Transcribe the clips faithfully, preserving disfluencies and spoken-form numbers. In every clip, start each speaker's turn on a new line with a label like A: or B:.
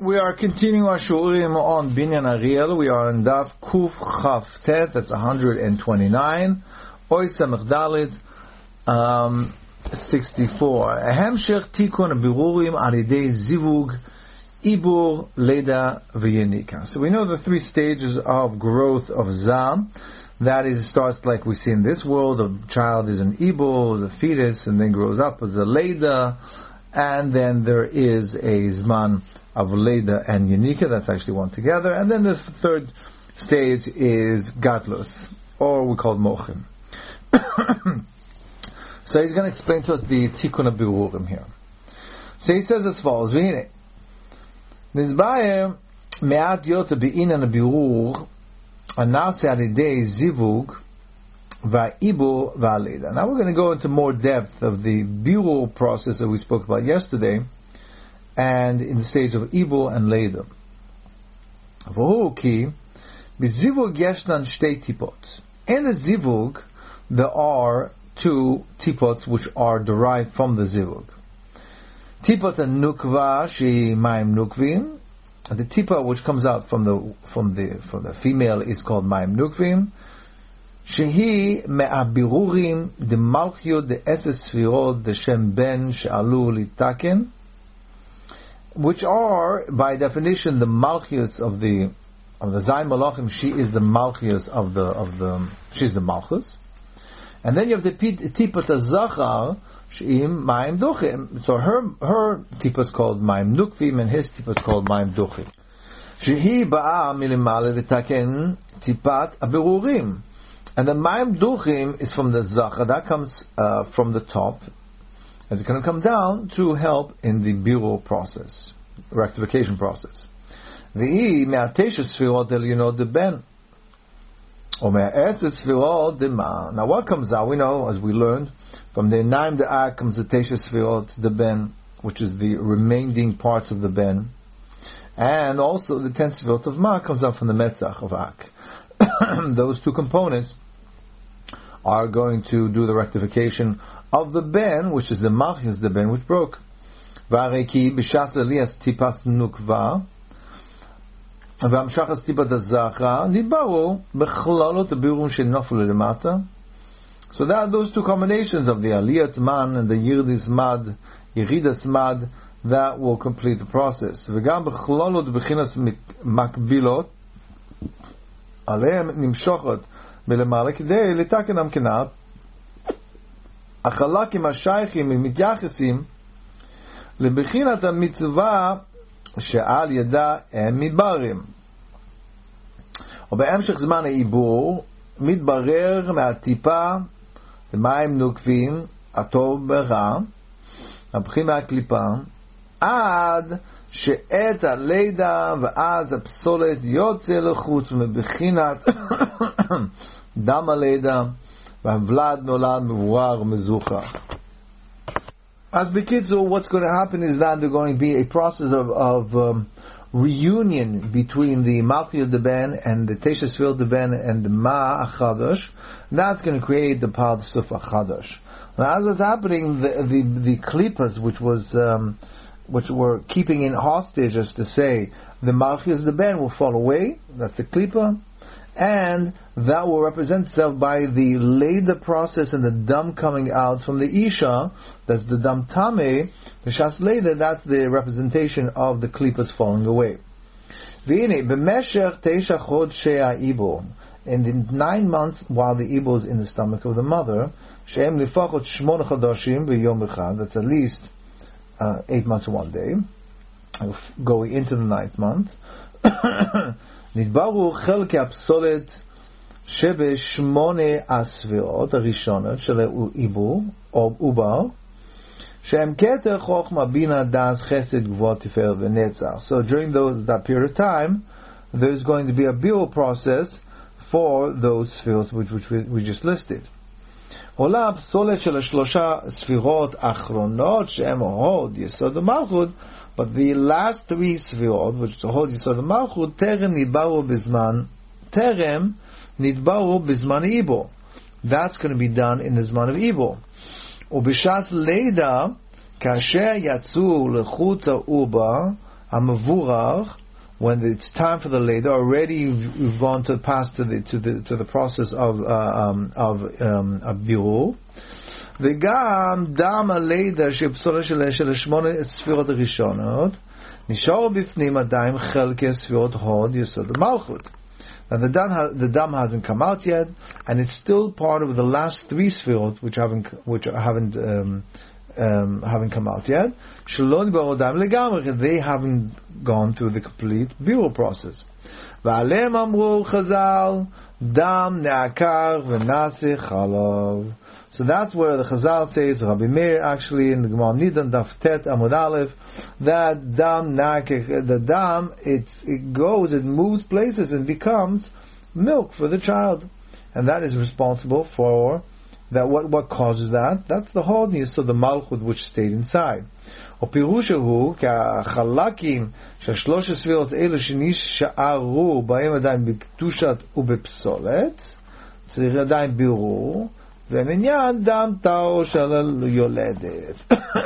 A: We are continuing our shurim on Binyan Ariel. We are on Daf Kuf Chaf Tet, that's one hundred twenty-nine. Oy Samech Dalet, um, sixty-four. Hemshech Tikun Birurim Alidei Zivug Ibur Leda V'Yenika. So we know the three stages of growth of Zam. That is, starts like we see in this world. A child is an Ibur, the fetus, and then grows up as a Leda. And then there is a Zman of Leda and Yenika, that's actually one together. And then the third stage is Gatlus, or we call it Mochim. So he's going to explain to us the Tikkun Birurim here. So he says as follows, V'hine, Nizbaye me'at yota be'inan birur anase alidei zivug va'ibur va'aleda. Now we're going to go into more depth of the birur process that we spoke about yesterday, and in the stage of Ibur and Leda. V'hu ki b'zivug yeshnan shtei tipot. In the zivug there are two tipot which are derived from the zivug. Tipot and nukva she maim nukvim. The tipot which comes out from the from the from the female is called maim nukvim. Shehi me'abirurim de malchiyot de eses sfirot de shem ben she'alu litaken, which are by definition the malchiyos of the of the Zayin Malachim. She is the malchiyos of the of the she's the malchus. And then you have the tipot zachar she'im maim duchim. So her her tipot is called maim nukvim and his tipot is called maim duchim. Shehi ba'a milimale litaken tipat abirurim. And the maim duchim is from the zachar, that comes uh, from the top, and it's going to come down to help in the birur process, rectification process. V'i me'atesha sfirot elionot de ben, or me'etzes sfirot de ma. Now what comes out, we know, as we learned, from the naim de ak comes the tesha sfirot de ben, which is the remaining parts of the ben, and also the ten sfirot of ma comes out from the metzach of ak. Those two components are going to do the rectification of the ben, which is the malchus, the ben which broke. V'areki b'shas elias tipas nukva v'amshachas tipat azachra nibaru b'chlalot birum shenoflu lemata. So that are those two combinations of the aliyat man and the yirdis mad, yiridas mad, that will complete the process. V'gam b'chlalot b'chinas makbilot alehem nimshochet מלמעלה כדי לתקן המקנה החלקים השייכים ומתייחסים לבחינת המצווה שעל ידה הם מתבררים. ובהמשך זמן העיבור מתברר מהטיפה למים נוקבים הטוב ברע הבחין מהקליפה עד שאת הלידה ואז הפסולת יוצא לחוץ מבחינת דם הלידה והוולד נולד מבורר ומזוכח. As b'kitzur, what's going to happen is that there's going to be a process of, of um, reunion between the Malchi of the Ben and the Tesha Sfirot of the Ben and the Ma Achadosh. That's going to create the Partsuf Achadosh. Now, as it's happening, the the, the klipas, which was um, which were keeping in hostage, as to say, the Malchus the Ben will fall away, that's the Klippa, and that will represent itself by the Leda process and the Dam coming out from the Isha, that's the Dam Tame, the Shas Leda, that's the representation of the Klippas falling away. V'ine, b'meshech teisha chodshei ha'ibur, in the nine months while the Ibur is in the stomach of the mother, she'em lifachot shmona chadoshim v'yom echad, that's at least Uh, eight months and one day, going into the ninth month. נדברו חלקי הפסולת שבשמונה הספירות הראשונות של העיבור או עובר שהם כתר חוכמה בינה דעת חסד גבוה תפארת ונצח. So during those, that period of time, there's going to be a birur process for those spheres which, which we, we just listed. עולה הפסולת של השלושה ספירות האחרונות שהם הוד יסוד המלכות, but the last three ספירות, which is הוד יסוד המלכות, טרם נדברו בזמן, טרם נדברו בזמן עיבור. That's going to be done in the זמן of עיבור. ובשעת לידה כאשר יצאו לחוץ העובר, Amavurach, when it's time for the Leda, already you've, you've gone to pass to the to the to the process of uh, um, of um, of birur. וגם דם הלידה שבסולה של של שמונה ספירות הראשונות נשאר בפנים עדיין חלקי ספירות הוד יסוד המלכות. Now the dam, ha, the dam hasn't come out yet, and it's still part of the last three sfirot which haven't which haven't um, um, haven't come out yet. Shalom b'rodam legamri, they haven't gone through the complete birur process. V'alem amru Chazal dam ne'akar v'naseh chalav. So that's where the Chazal says, Rabbi Meir actually in the Gemara Nidan Daf Tet Amud Aleph, that dam ne'akar, the dam it it goes, it moves places and becomes milk for the child, and that is responsible for that. What what causes that? That's the hodness of the malchut which stayed inside. ופירוש הוא כחלקים של שלוש הספירות אלו שנשארו בהם עדיין בקדושת ובפסולת, צריך עדיין בירור, ומניין דם טהור של היולדת.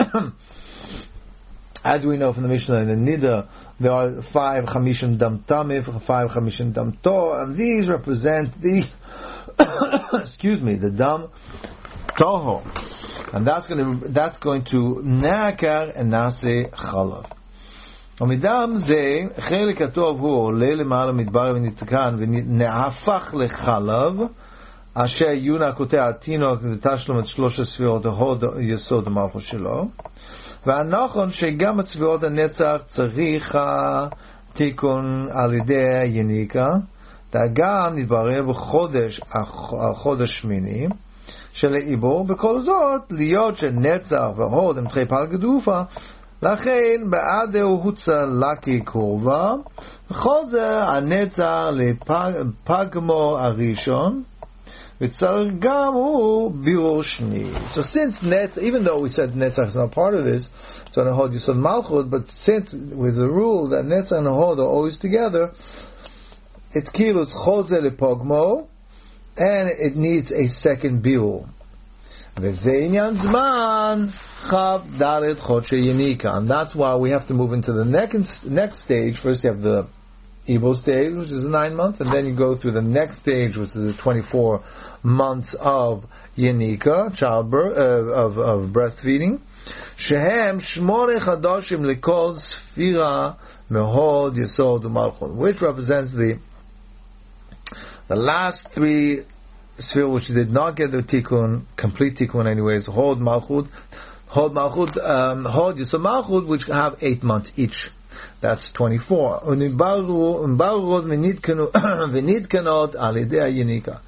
A: As we know from the Mishnah in the Nida, there are five chamishim dam tamif, five chamishim dam tor, and these represent the excuse me, the dam toho, and that's going to that's going to nakar and nase chalav. ומדם זה חלק הטוב הוא עולה למעלה מדבר ונתקן ונהפך לחלב אשר יונה קוטע התינוק ותשלום את שלוש הספירות ההוד יסוד המלכות שלו. והנכון שגם את ספירות הנצח צריך תיקון על ידי יניקה, גם נתברר בחודש החודש שמיני של העיבור. בכל זאת להיות שנצח והוד הם תחי פל גדופה, לכן בעדהו הוצא לקי קורבה, וכל זה הנצח לפגמו הראשון, וצריך גם הוא בירור שני. So since Netzach, even though we said Netzach is not part of this, it's on a Hod Yisod Malchut, but since with the rule that Netzach and Hod are always together, it's kilus Chose lepogmo, and it needs a second biur. V'zeinyan zman chav dalet chodshei yenika, and that's why we have to move into the next next stage. First, you have the Ibo stage, which is nine months, and then you go through the next stage, which is the twenty-four months of yenika, childbirth, uh, of of breastfeeding. Shehem shmone chadoshim lekol sfira mehod yesod umalchut, which represents the the last three sphere which did not get the tikkun, complete tikkun anyways, Hod Malchut, Hod Malchut, um, Hod Yisod Malchut, which have eight months each. That's twenty-four. Unimbarud v'nitkanot al yedei hayenika.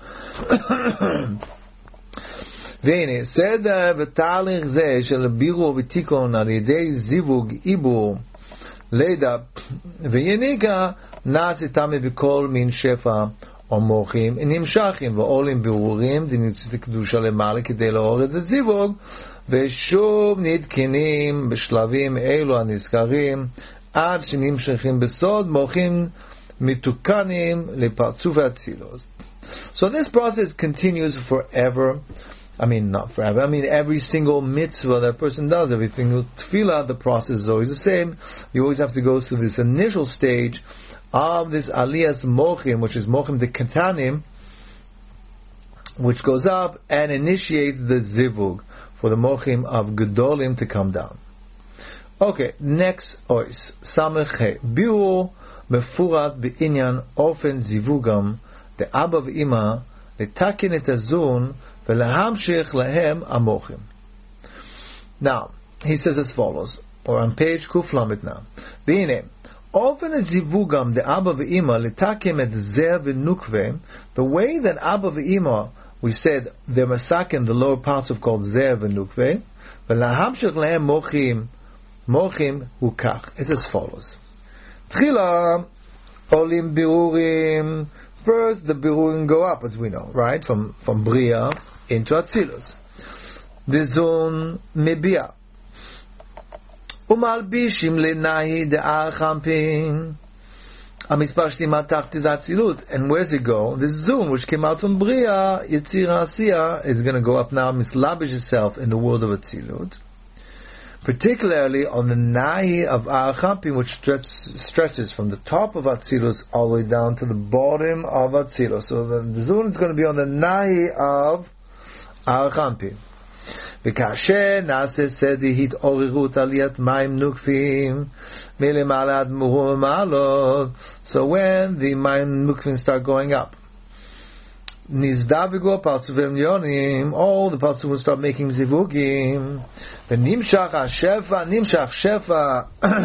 A: והנה, סדר ותהליך זה של בירור ותיקון על ידי זיווג, עיבור, לידה ויניקה, נעשה תמי בכל מין שפע או מוחים, נמשכים ועולים בירורים, דנמצאת קדושה למעלה כדי לעורר את זה זיווג, ושוב נתקנים בשלבים אלו הנזכרים, עד שנמשכים בסוד מוחים מתוקנים לפרצוף האצילות. So this process continues forever. I mean, not forever. I mean, every single mitzvah that a person does, every single tefillah, the process is always the same. You always have to go through this initial stage of this aliyas mochim, which is mochim de katanim, which goes up and initiates the zivug for the mochim of gedolim to come down. Okay, next ois samech biur mefurat beinyan ofen zivugam de abba v'ima letakin et azun v'lehamshich lahem amochim. Now he says as follows, or on page kuf lamet now. B'ine ofen zivugam de abba v'ima letakim et zer v'nukve. The way that abba v'ima, we said they're masakin the lower parts of called zer v'nukve, v'lehamshich lahem mochim. Mochim ukach. It's as follows. Tchila olim birurim. First, the birurim go up, as we know, right? From from Bria into Atzilus. Dizun mebia. Umalbishim lenahi de'ar champin. Amispar shtima tachti Atzilut. And where's it go? The zun, which came out from Bria, Yetzira Asiya, is going to go up now, mislabish itself in the world of Atzilut. particularly on the Nahi of Ar Champin, which stretch, stretches from the top of Atzilus all the way down to the bottom of Atzilus. So the, the Zun is going to be on the Nahi of Ar Champin. וכאשר נעשה סדי התעוררות עליית מים נוקפים מלמעלה עד מעלות, so when the מים נוקפים start going up, נזדווגו הפרצופים עליונים, all the parts will start making זיווגים, ונמשך השפע, נמשך שפע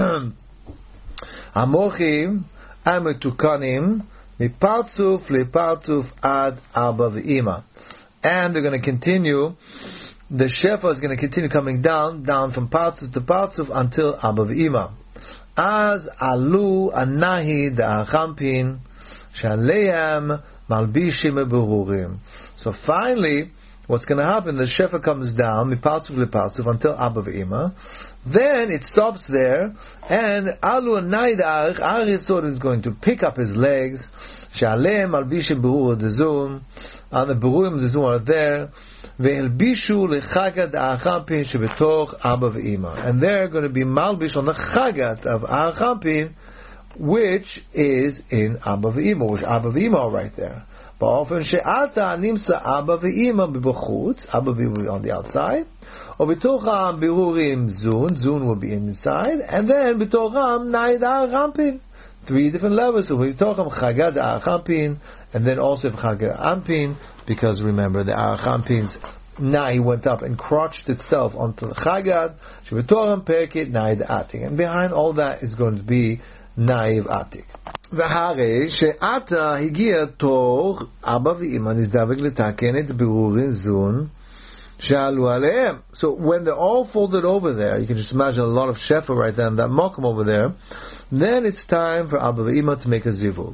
A: המוחים המתוקנים מפרצוף לפרצוף עד אבא ואמא. And they're going to continue, the shefa is going to continue coming down, down from partzuf to partzuf until Abba v'Ima. Az alu anahi da'achampin shaleiam malbishim berurim. So finally, what's going to happen, the shefa comes down, mipartzuf lepartzuf, until Abba v'Ima. Then it stops there, and alu anahi da'ach, Ar Yisod is going to pick up his legs, shaleiam malbishim berur dezum, and the berurim dezum are there, והלבישו לחגת האחמפין שבתוך אבא ואמא. And they're going to be malbish on the chagat of האחמפין, which is in Abba ואמא, which Abba ואמא are right there. באופן שעתה נמצא אבא ואמא בחוץ, אבא ואמא will be on the outside, ובתוך הבירורים זון, זון will be inside, and then בתוכם נאי האחמפין. Three different levels. So we talk about Chagad Achampin, and then also Chagad Ampin, because remember the Achampin's Nai went up and crotched itself onto the Chagad. Shevitoram Perkit Nai Atik, and behind all that is going to be Nai of Atik. והרי שעתה הגיע תור אבא ואמא נזדווק לתקן את בירורים זון שעלו עליהם. So when they're all folded over there, you can just imagine a lot of shefa right there and that mokum over there. Then it's time for Abba v'Ima to make a zivug,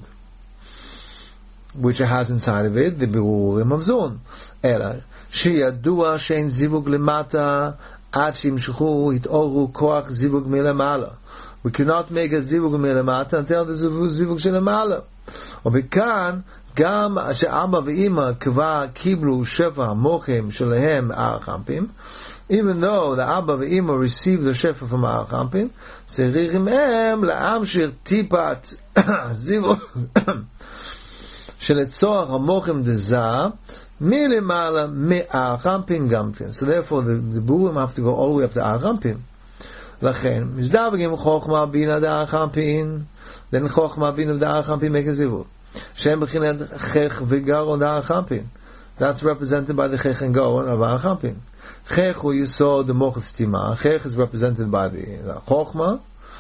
A: which it has inside of it the birurim of zon. Ela sheyadua shein zivug lemata ad shimshuchu hitoru koach zivug milamala. We cannot make a zivug milamata until there's a zivug shelamala. ובכאן גם שאבא ואמא כבר קיבלו שבע המוחים שלהם האחמפים, even though the Abba ואמא received the shefa from האחמפים, צריכים הם להמשיך טיפת זיווג שלצורך המוחים דזה מלמעלה מהאחמפים גם כן. So therefore the, the burim have to go all the way up to האחמפים. לכן מזדווגים חוכמה בינה דאחמפים, then חוכמה בינה דאחמפים make a zivug. Shem b'chinet chech v'garon da'achampin. That's represented by the chech and garon of ha'achampin. Chech, where you saw the mochel stima. Chech is represented by the, the chochma,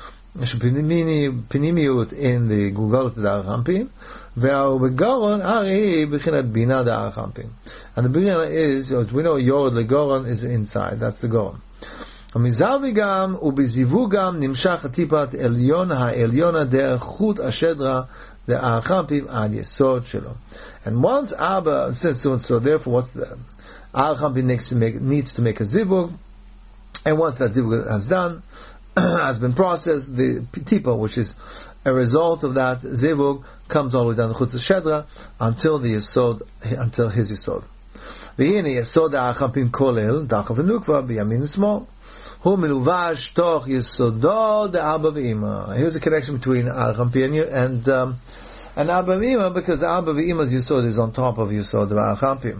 A: pinimiyut in the gugalot da'achampin. Ve'garon ari b'chinet bina da'achampin. And the bina is, as we know, yorod legaron is inside. That's the garon. המזווגam ובזיווגם נמשך הטיפת עליון העליונה דרך חוט השדרה the Achampim ad Yesod Shalom. And once Abba says so and so, therefore what's the Achampim needs to make needs to make a zivug, and once that zivug has done, has been processed, the tipa, which is a result of that zivug, comes all the way down the Chutz Shedra until the Yesod, until his Yesod. V'hine Yesod Achampim kolel dachav v'nukva b'yamin small. Hu miluvash toch Yesodo de Abba v'Ima. Here's a connection between Achampin and um, and Abba v'Ima, because Abba v'Ima's Yesod is on top of Yesod of Achampin.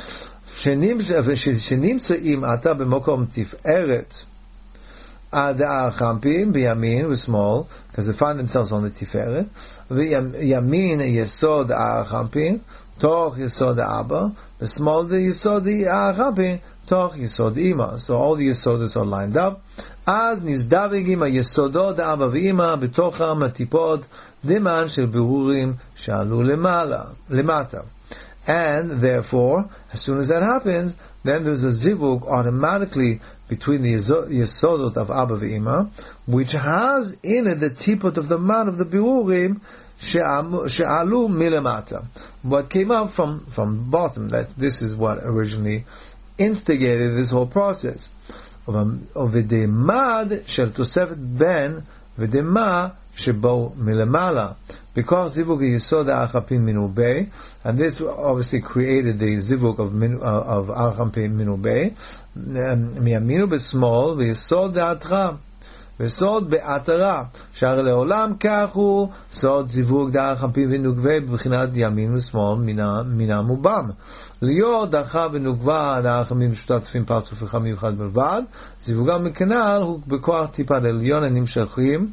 A: Shenimtzeim ata b'mokom tiferet ad Achampin b'yamin with small, because they find themselves on the tiferet. V'yamin Yesod Achampin toch Yesod Abba. The small the Yesod Achampin toch Yesod Ima. So all the Yesodos are lined up. Az nizdavigim ha-Yesodot Abba v'Ima b'tocham ha-tipot diman shel birurim shalu lemala, lemata. And therefore, as soon as that happens, then there's a zivug automatically between the Yesodot of Abba v'Ima, which has in it the tipot of the man of the birurim she'alu milemata. What came up from, from bottom, that this is what originally instigated this whole process of v'demad shel tosefet ben v'dema שבו מלמעלה. Because זיווג יסוד האח אנפין מנובה, and this obviously created the זיווג of, uh, of האח אנפין מנובה, מימין ובשמאל, ויסוד דעתך. וסוד בעתרה, שהרי לעולם כך הוא סוד זיווג דרך אנפין ונוגבה בבחינת ימין ושמאל מינם ובם. להיות דרכה ונוגבה דרך אנפין משותפים פרצוף אחד מיוחד בלבד, זיווגם מכנ"ל הוא בכוח טיפה לעליון הנמשכים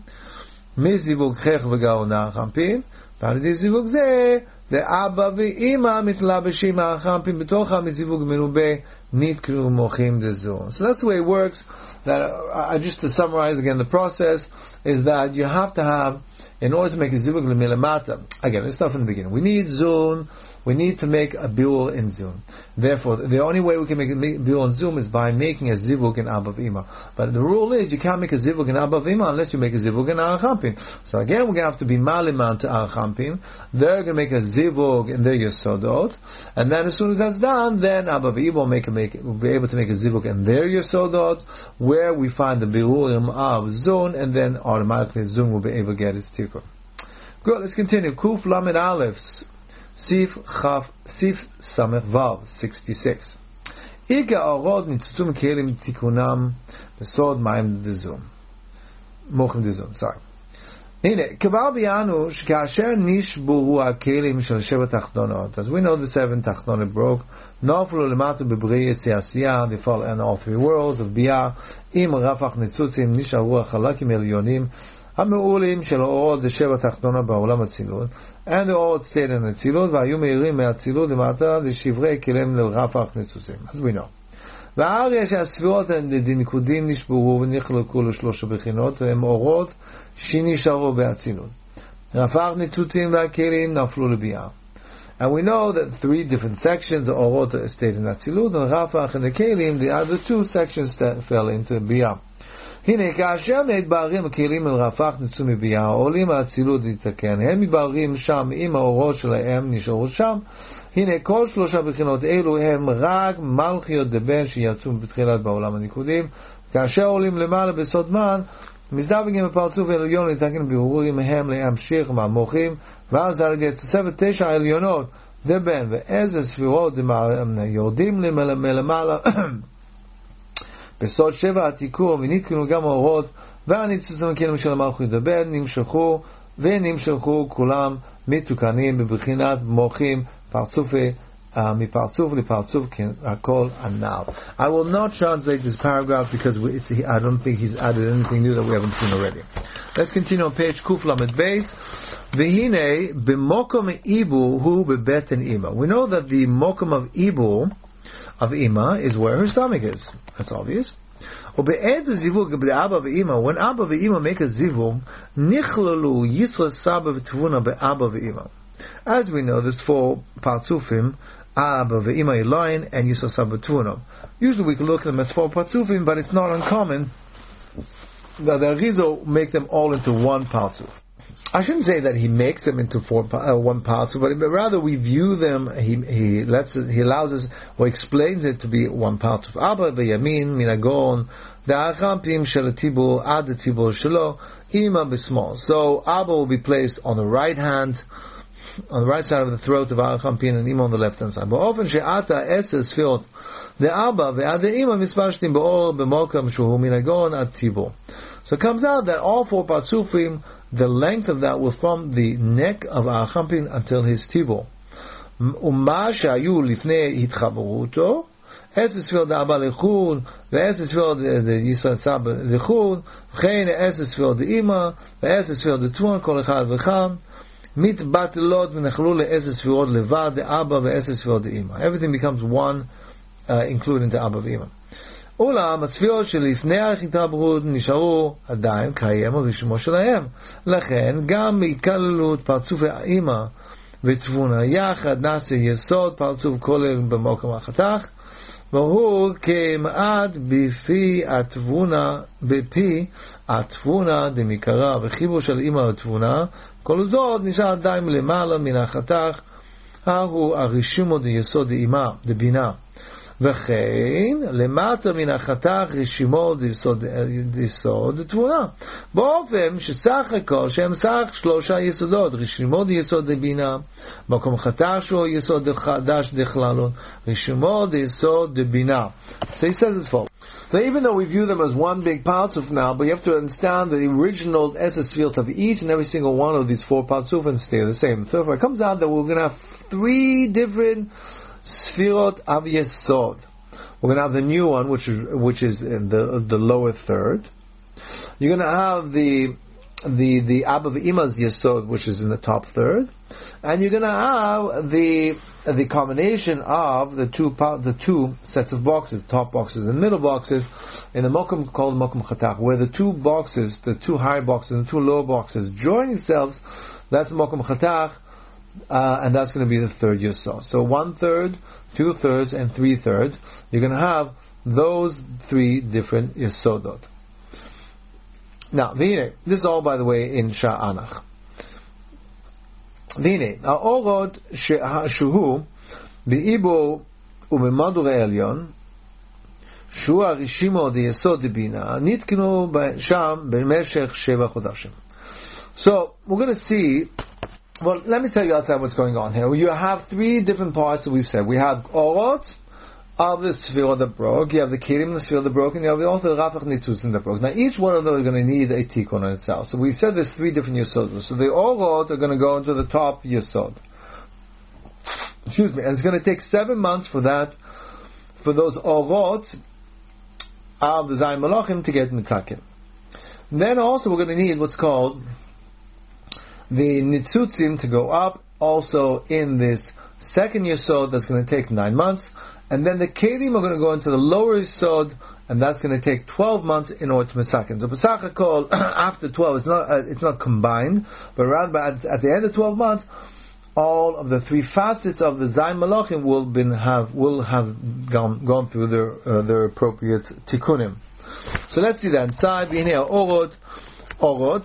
A: מזיווג חך וגאון דרך אנפין, ועל ידי זיווג זה לאבא ואמא מתלבשים דרך אנפין בתוכה מזיווג מנובה נתקנו מוחים דזו. So that's the way it works. That uh, just to summarize again, the process is that you have to have, in order to make a zivug l'milamata, again, let's start from the beginning. We need zun, we need to make a biur in zun. Therefore, the only way we can make a biur in zun is by making a zivug in abav ima. But the rule is you can't make a zivug in abav ima unless you make a zivug in arachampin. So again, we're going to have to be maliman to arachampin. They're going to make a zivug in their yesodot, and then as soon as that's done, then abav ima will make a make will be able to make a zivug in their yesodot, where we find the biurim of zun, and then automatically zun will be able to get its tikkun. Good. Let's continue. Kuf lamed aleph. Sif Chaf Sif Samech Vav sixty-six. Ika Arod Nitzutum Kelim Tikunam Besod Maim Dezum Mochim Dezum. Sorry. Hine Kevar Biyanu Shkasher Nishburu HaKelim Shel Shevet Tachdonot. As we know, the seven Tachdonot broke. Noflu Lematu B'Bri Yetzi Asiyah. They fall in all three worlds of Biyah. Im Rafach Nitzutim Nisharu HaChalakim Elyonim. המעולים של האורות דשבע תחתונה בעולם הצילות, and the old stayed in הצילות, והיו מהירים מהצילות למטה לשברי כלים לרפח ניצוצים. אז we know. והאריה שהספירות דנקודים נשברו ונחלקו לשלוש בחינות, והם אורות שנשארו בהצילות. רפח ניצוצים והכלים נפלו לביאה. And we know that three different sections, the אורות stayed in הצילות, and רפח and the כלים, the other two sections that fell into ביאה. הנה, כאשר מתבררים הכלים אל רפח נצאו מביאה, עולים האצילות להתקן, הם מתבררים שם עם האורות שלהם נשארו שם. הנה, כל שלושה בחינות אלו הם רק מלכיות דבן שיצאו בתחילת בעולם הניקודים. כאשר עולים למעלה בסוד מן, מזדווגים בפרצוף העליון להתקן בירורים הם להמשיך מהמוחים, ואז דרגת תוספת תשע העליונות דבן ואיזה ספירות יורדים למעלה בסוד שבע התיקור, ונתקנו גם האורות, והניצוצים הכלים של המלכות דבן נמשכו, ונמשכו כולם מתוקנים בבחינת מוחים, פרצופי, uh, מפרצוף לפרצוף, הכל הנ"ל. I will not translate this paragraph because we, it's, I don't think he's added anything new that we haven't seen already. Let's continue on page Kuf Lamed Beis. והנה, במוקם איבו הוא בבטן אימא. We know that the mokum of איבו of Ima is where her stomach is. That's obvious. ובעת הזיווג באבא ואמא, when אבא ואמא make a זיווג, נכללו יסרא סבא ותבונה באבא ואמא. As we know, there's four partzufim, אבא ואמא Elohim, and יסרא סבא ותבונה. Usually we can look at them as four partzufim, but it's not uncommon that the Arizal makes them all into one partzuf. I shouldn't say that he makes them into four, uh, one partzuf, but rather we view them. He he lets us, he allows us or explains it to be one partzuf. Abba beyamin minagon da'achampim shel tibur ad tibur shelo ima b'small. So Abba will be placed on the right hand, on the right side of the throat of Achampin, and Ima on the left hand side. But often she'ata eses fiot the Abba ve'ad Ima mispashtim be'or b'mokam shuhu minagon ad tibur. So it comes out that all four partzufim, the length of that was from the neck of Achampin until his tibur. Umma shayu lifnei hitchabaruto, es sfir da Abba lechun, ve'es sfir de Yisrael Saba lechun, v'chein es sfir de Ima, ve'es sfir de Tvun, kol echad v'cham, mitbatelot v'nechlu le'es sfirot levad de Abba ve'es sfirot de Ima. Everything becomes one, uh, including the Abba ve'Ima. אולם הספירות שלפני ההתחברות נשארו עדיין קיים הרשמו שלהם. לכן גם בהתכללות פרצוף האמא ותבונה יחד נעשה יסוד פרצוף כולל במקום החתך, והוא כמעט בפי התבונה, בפי התבונה דמקרה וחיבור של אמא ותבונה, כל זאת נשאר עדיין למעלה מן החתך, ההוא הרשימו דיסוד דאמא דבינה. וכן, למטה מן החתך רשימות יסוד תבונה. באופן שסך הכל שהם סך שלושה יסודות, רשימות יסוד דבינה, מקום חתך שהוא יסוד חדש דכללות, רשימות יסוד דבינה. So he says it's false. So even though we view them as one big Parzuf now, but you have to understand that the original essence field of each and every single one of these four Parzuf and stay the same. So if it comes out that we're going to have three different Sfirot of Yesod. We're going to have the new one, which is which is in the the lower third. You're going to have the the the Abba Ima's Yesod, which is in the top third, and you're going to have the the combination of the two the two sets of boxes, top boxes and middle boxes, in the Mokum called Mokum Chatach, where the two boxes, the two high boxes and the two low boxes join themselves. That's Mokum Chatach. Uh, and that's going to be the third Yesod. So one third, two thirds, and three thirds. You're going to have those three different Yesodot. Now, Vine, this is all, by the way, in Sha'anach. Vine, Ha'orot Shuhu Be'ibo U'Bemadur Elyon Shu Harishimo Yesod Bina Nitkinu Sham B'Meshech Sheva Chodashim. So, we're going to see. Well, let me tell you outside what's going on here. You have three different parts that we said. We have Orot of the Sfirot that broke. You have the Kelim, the Sfirot that broke, and you have also the Rafach Nitzusim that broke. Now, each one of those are going to need a Tikkun on itself. So we said there's three different Yesod. So the Orot are going to go into the top Yesod. Excuse me. And it's going to take seven months for that, for those Orot of the Zayin Malachim to get Mitakim. Then also we're going to need what's called the Nitzutzim to go up, also in this second Yesod, that's going to take nine months. And then the Kelim are going to go into the lower Yesod, and that's going to take twelve months in order to Mesakin. So Pesach HaKol, after twelve, it's not, uh, it's not combined, but rather at, at the end of twelve months, all of the three facets of the Zayin Malachim will been have will have gone gone through their uh, their appropriate tikkunim. So let's see that inside. V'hinei Orot, Orot.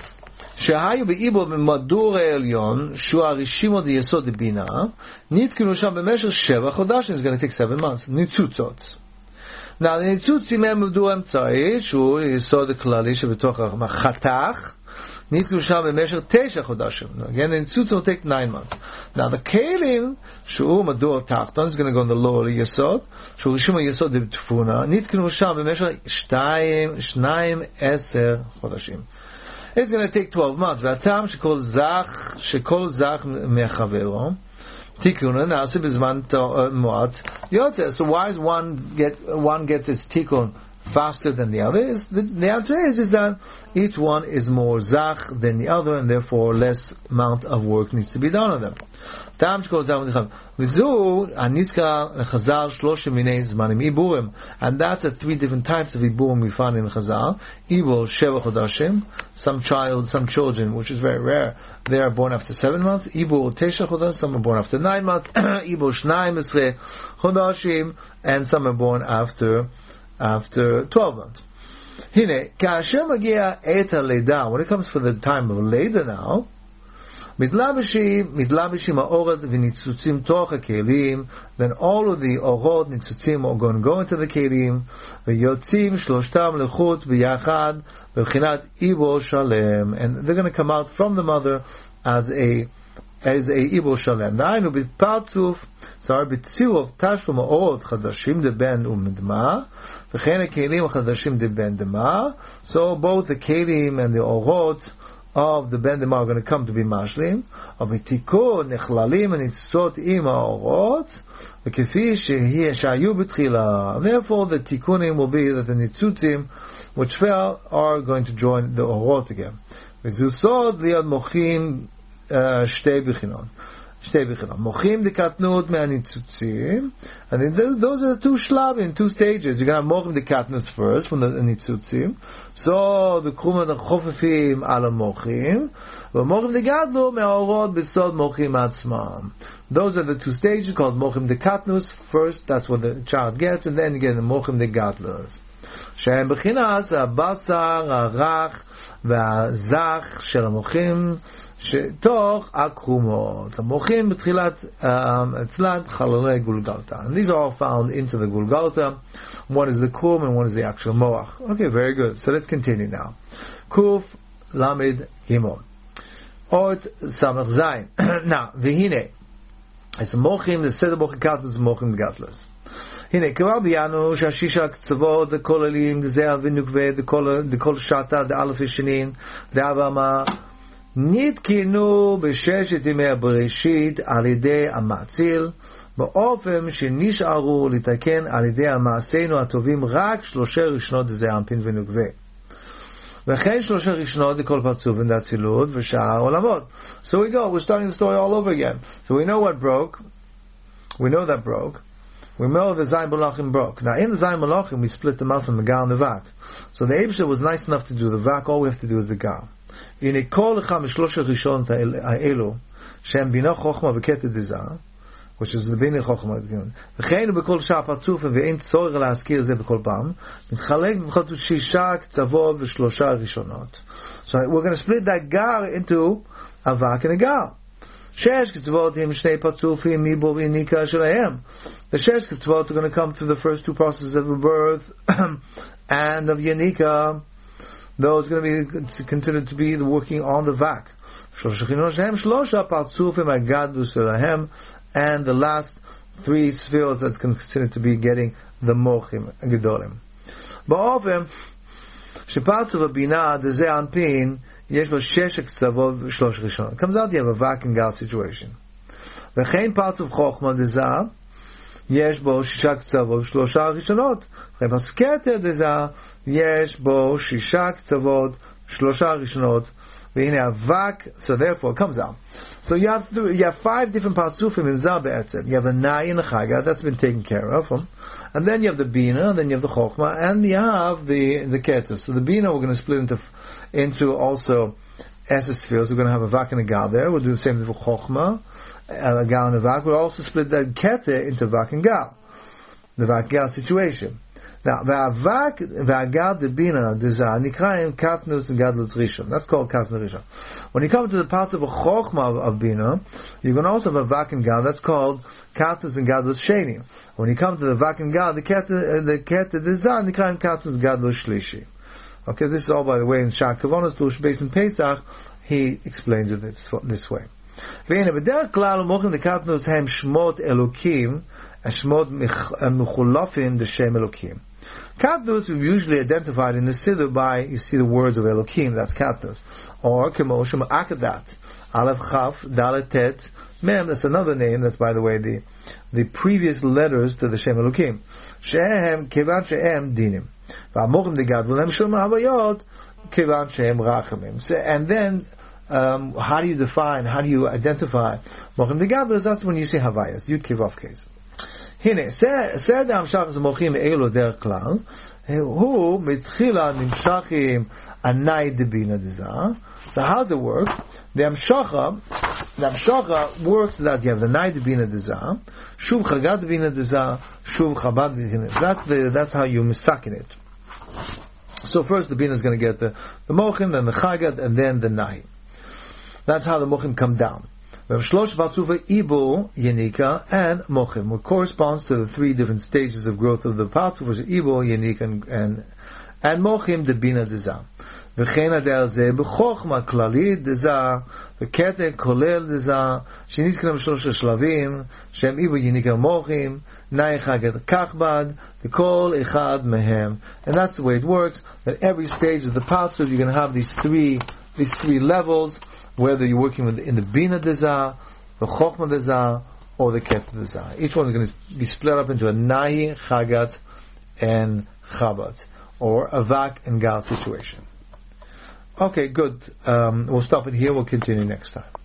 A: שהיו באיבו במדור העליון שהוא הרשימות יסוד בינה נתקנו שם במשך שבע חודשים. It's going to take seven months. ניצוצות. Now the ניצוצים הם מדור אמצעי שהוא יסוד הכללי שבתוך החתך נתקנו שם במשך תשע חודשים. Again, the ניצוצים will take nine months. Now the כלים שהוא מדור תחתון, is going to go in the lower יסוד, שהוא רשימות יסוד בתפונה, נתקנו שם במשך שתיים, שניים, עשר חודשים. It's going to take twelve months. והטעם שכל זך, שכל זך מחברו, תיקון נעשה בזמן מועט יותר. So why is one get one gets its tikkun faster than the other? Is the, the answer is is that each one is more zach than the other, and therefore less amount of work needs to be done on them. טעם שכל זך מחברו. וזו הנזכר לחז"ל שלושה מיני זמנים עיבורים, and that's the three different types of עיבורים we find in חז"ל. עיבור שבע חודשים, some child, some children, which is very rare, they are born after seven months. עיבור תשע חודשים, some are born after nine months. עיבור שניים עשרה חודשים, and some are born after after twelve months. הנה, כאשר מגיע עת הלידה, when it comes for the time of לידה now, מתלבשים, מתלבשים האורות וניצוצים תוך הכלים, then all of the אורות ניצוצים are going to go into the כלים, ויוצאים שלושתם לחוץ ביחד, בבחינת עיבור שלם, and they're going to come out from the mother as a as a עיבור שלם. דהיינו, בפרצוף, sorry, בצירוף תשלום האורות חדשים דבן ומדמה, וכן הכלים החדשים דבן דמה, so both the כלים and the אורות of the Ben Dema are going to come to be mashlim. Of Tikun nechlalim and nitzot im haorot, v'kefi shehayu b'tchila. Therefore, the tikunim will be that the nitzutzim which fell are going to join the orot again. V'zusod liad mochim shtei b'chinon. Shtei b'chinon. Mochim dekatnut me'anitzutzim, and those are the two shlabim, two stages. You're going to have mochim dekatnut first from the nitzutzim. So the krumen chofefim ala mochim, v'mochim degadlu me'orot b'sod mochim atzmam. Those are the two stages called mochim dekatnus. First, that's what the child gets, and then you get the mochim degadlus. שהם בחינת הבשר, הרך והזך של המוחים שתוך הקרומות. המוחים בתחילת אצלת חללי גולגלתא. And these are all found into the Gulgalta. One is the krum and one is the actual moach. Okay, very good. So let's continue now. Kuf Lamed Gimel. Ot Samach Zayin. Now, והנה, אז מוחים, the סדר מוחים קטלוס מוחים גטלוס. הנה, כבר ביינו שהשישה הקצוות כוללים גזע ונוקבה דכל שעתה דאלף השנין דאבמה נתקנו בששת ימי הבראשית על ידי המציל באופן שנשארו לתקן על ידי המעשינו הטובים רק שלושה ראשונות דזע אנפין ונוקבה וכן שלושה ראשונות לכל פרצוף ודאצילות ושאר עולמות. So we go, we're starting the story all over again. So we know what broke, we know that broke, we know the Zayin Malachim broke. Now in the Zayin Malachim we split them out from the Gal and the Vak. So the Eibusha was nice enough to do the Vak, all we have to do is the Gal. הנה כל אחד משלוש הראשונות האלו שהם בינה חוכמה וקטע דזה, which is the בינה חוכמה וכן בכל שעה פרצוף ואין צורך להזכיר זה בכל פעם, מתחלק בכל שישה קצוות ושלושה ראשונות. So we're going to split that Gal into a Vak and a Gal. שש קצוות הם שני פרצופים מבוא ויניקה שלהם. The שש קצוות are going to come through the first two processes of birth and of Yanika. Those are going to be considered to be the working on the Vak. And the last three spheres that's considered to be getting the Mochim Gedolim. באופן שפרצוף הבינה דזה אנפין יש בו שש קצוות ושלוש ראשונות. Comes out you have a Vak and Gal situation. וכן פרצוף חוכמה דזה יש בו שישה קצוות ושלושה ראשונות. וכן פסקטר דזה יש בו שישה קצוות שלושה ראשונות. והנה הווק, so therefore it comes out. So you have th- you have five different parsufim in Zah be'etzem. You have a Nai and a Chaga, that's been taken care of. Um, and then you have the Bina, and then you have the Chokhmah, and you have the the Ketzah. So the Bina we're going to split into into also Esses spheres. We're going to have a Vak and a Gal there. We'll do the same thing for Chokhmah, a Gal and a Vak. We'll also split that Ketzah into Vak and Gal. The Vak Gal situation. Now, והאבק והגד דבינה דזה נקראים קטנוס וגדלות ראשון. That's called קטנוס ראשון. When you come to the part of a chokhmah of bina, you're going to also have a vak and gad. That's called katus and gadlut sheni. When you come to the vak and gad, the ket the ket deza nikaim katus gadlut shlishi. Okay, this is all by the way in Shah Kavonos to Shbeis and Pesach. He explains it this, this way. והנה בדרך כלל מוכרים לקטנוס הם שמות אלוקים, שמות מחולפים לשם אלוקים. Katnus is usually identified in the Siddur by, you see the words of Elohim, that's Katnus. Or, Kemoshem Akadat, Aleph Chaf, Dalet Tet, Mem, that's another name, that's by the way the the previous letters to the Shem Elohim. Shehem, Kevan Shehem, Dinim. V'amochim de Gadlulem Shem Havayot, Kevan Shehem Rachamim. And then, um, how do you define, how do you identify Mochim de Gadlul? That's when you say Havayas, Yud Kivov case. הנה, סדר המשך המוחים אלו דרך כלל, הוא מתחילה נמשכים ענאי דבינה דזה. So how does it work? The המשכה, the המשכה works that you have the ענאי דבינה דזה, שוב חגת דבינה דזה, שוב חב"ד דבינה. That's the, that's how you misakin it. So first the bina is going to get the, the mochim, then the chagat, and then the nahi. That's how the mochim come down. Shlosh Vatsuva Ibo Yenika and Mochim, which corresponds to the three different stages of growth of the Patsufas Ibo Yenika and and, and Mochim the Bina Deza. וכן הדרך זה בחוכמה כללית דזה וקטע כולל דזה שנתקדם שלוש השלבים שהם איבו יניקה מוחים נאי חגת כחבד וכל אחד מהם. And that's the way it works, that every stage of the Patsuf you're going to have these three these three levels, whether you're working with in the Bina Deza, the Chokhmah Deza, or the Keter Deza. Each one is going to be split up into a Nahi, Chagat, and Chabat, or a Vak and Gal situation. Okay, good. Um, we'll stop it here. We'll continue next time.